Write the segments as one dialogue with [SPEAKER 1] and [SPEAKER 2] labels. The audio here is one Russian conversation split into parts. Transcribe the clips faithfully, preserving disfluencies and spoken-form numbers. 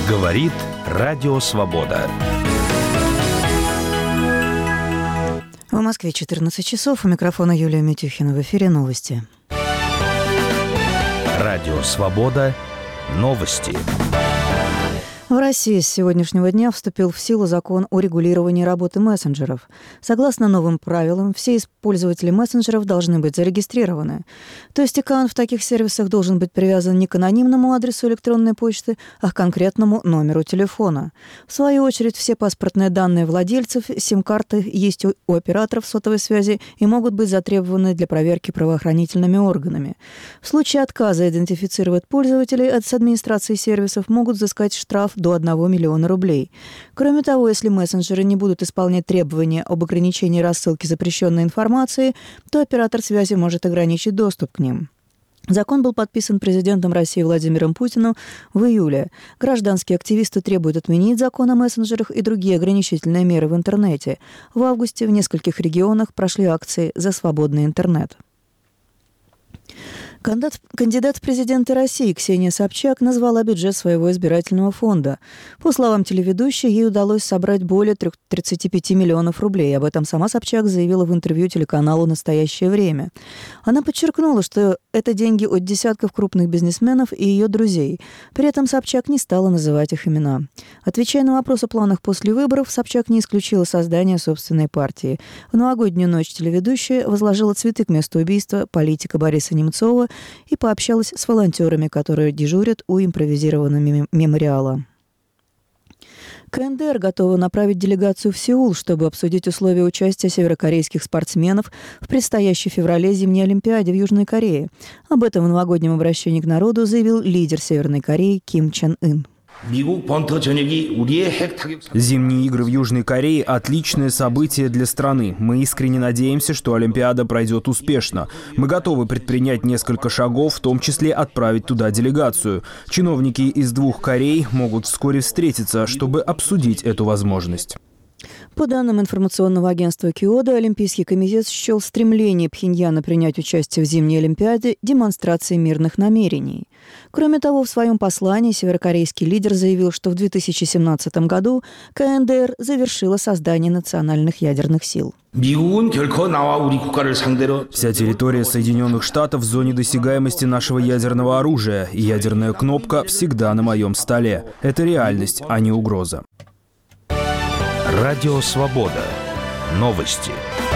[SPEAKER 1] Говорит Радио Свобода.
[SPEAKER 2] В Москве четырнадцать часов. У микрофона Юлия Митюхина. В эфире новости.
[SPEAKER 1] Радио Свобода. Новости.
[SPEAKER 2] В России с сегодняшнего дня вступил в силу закон о регулировании работы мессенджеров. Согласно новым правилам, все пользователи мессенджеров должны быть зарегистрированы. То есть аккаунт в таких сервисах должен быть привязан не к анонимному адресу электронной почты, а к конкретному номеру телефона. В свою очередь, все паспортные данные владельцев сим-карты есть у, у операторов сотовой связи и могут быть затребованы для проверки правоохранительными органами. В случае отказа идентифицировать пользователей от администрации сервисов могут взыскать штраф до одного миллиона рублей. Кроме того, если мессенджеры не будут исполнять требования об ограничении рассылки запрещенной информации, то оператор связи может ограничить доступ к ним. Закон был подписан президентом России Владимиром Путиным в июле. Гражданские активисты требуют отменить закон о мессенджерах и другие ограничительные меры в интернете. В августе в нескольких регионах прошли акции за свободный интернет. Кандидат, кандидат в президенты России Ксения Собчак назвала бюджет своего избирательного фонда. По словам телеведущей, ей удалось собрать более тридцати пяти миллионов рублей. Об этом сама Собчак заявила в интервью телеканалу «Настоящее время». Она подчеркнула, что это деньги от десятков крупных бизнесменов и ее друзей. При этом Собчак не стала называть их имена. Отвечая на вопрос о планах после выборов, Собчак не исключила создание собственной партии. В новогоднюю ночь телеведущая возложила цветы к месту убийства политика Бориса Немцова и пообщалась с волонтерами, которые дежурят у импровизированного мемориала. КНДР готова направить делегацию в Сеул, чтобы обсудить условия участия северокорейских спортсменов в предстоящей в феврале зимней Олимпиаде в Южной Корее. Об этом в новогоднем обращении к народу заявил лидер Северной Кореи Ким Чен Ын.
[SPEAKER 3] Зимние игры в Южной Корее – отличное событие для страны. Мы искренне надеемся, что Олимпиада пройдет успешно. Мы готовы предпринять несколько шагов, в том числе отправить туда делегацию. Чиновники из двух Корей могут вскоре встретиться, чтобы обсудить эту возможность.
[SPEAKER 2] По данным информационного агентства Киода, Олимпийский комитет счел стремление Пхеньяна принять участие в зимней Олимпиаде демонстрацией мирных намерений. Кроме того, в своем послании северокорейский лидер заявил, что в две тысячи семнадцатом году КНДР завершила создание национальных ядерных сил.
[SPEAKER 3] Вся территория Соединенных Штатов в зоне досягаемости нашего ядерного оружия, и ядерная кнопка всегда на моем столе. Это реальность, а не угроза.
[SPEAKER 1] Радио Свобода. Новости.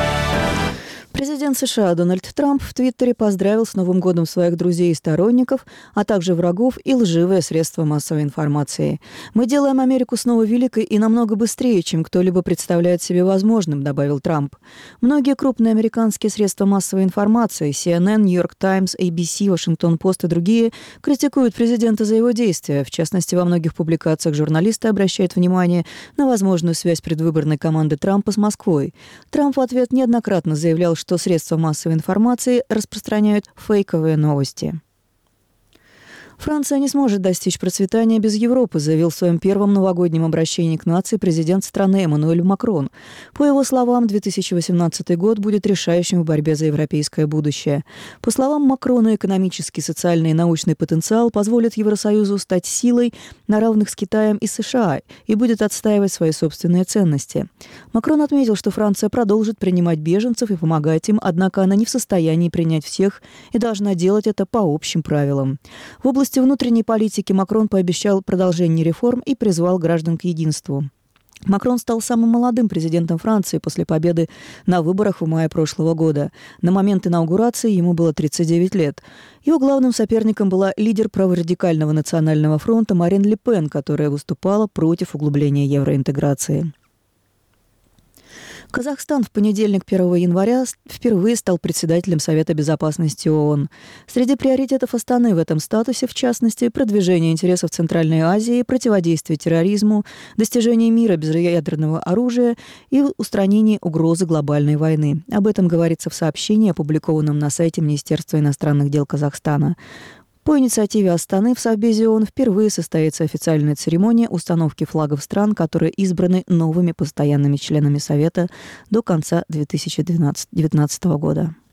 [SPEAKER 2] Президент США Дональд Трамп в Твиттере поздравил с Новым годом своих друзей и сторонников, а также врагов и лживые средства массовой информации. «Мы делаем Америку снова великой и намного быстрее, чем кто-либо представляет себе возможным», — добавил Трамп. Многие крупные американские средства массовой информации — Си Эн Эн, Нью-Йорк Таймс, Эй Би Си, Вашингтон Пост и другие — критикуют президента за его действия. В частности, во многих публикациях журналисты обращают внимание на возможную связь предвыборной команды Трампа с Москвой. Трамп в ответ неоднократно заявлял, что что средства массовой информации распространяют фейковые новости. Франция не сможет достичь процветания без Европы, заявил в своем первом новогоднем обращении к нации президент страны Эммануэль Макрон. По его словам, две тысячи восемнадцатый год будет решающим в борьбе за европейское будущее. По словам Макрона, экономический, социальный и научный потенциал позволит Евросоюзу стать силой на равных с Китаем и США и будет отстаивать свои собственные ценности. Макрон отметил, что Франция продолжит принимать беженцев и помогать им, однако она не в состоянии принять всех и должна делать это по общим правилам. В области В области внутренней политики Макрон пообещал продолжение реформ и призвал граждан к единству. Макрон стал самым молодым президентом Франции после победы на выборах в мае прошлого года. На момент инаугурации ему было тридцать девять лет. Его главным соперником была лидер праворадикального национального фронта Марин Ле Пен, которая выступала против углубления евроинтеграции. Казахстан в понедельник, первого января, впервые стал председателем Совета безопасности ООН. Среди приоритетов Астаны в этом статусе, в частности, продвижение интересов Центральной Азии, противодействие терроризму, достижение мира без ядерного оружия и устранение угрозы глобальной войны. Об этом говорится в сообщении, опубликованном на сайте Министерства иностранных дел Казахстана. По инициативе Астаны в Совбезе ООН впервые состоится официальная церемония установки флагов стран, которые избраны новыми постоянными членами Совета до конца две тысячи девятнадцатого года.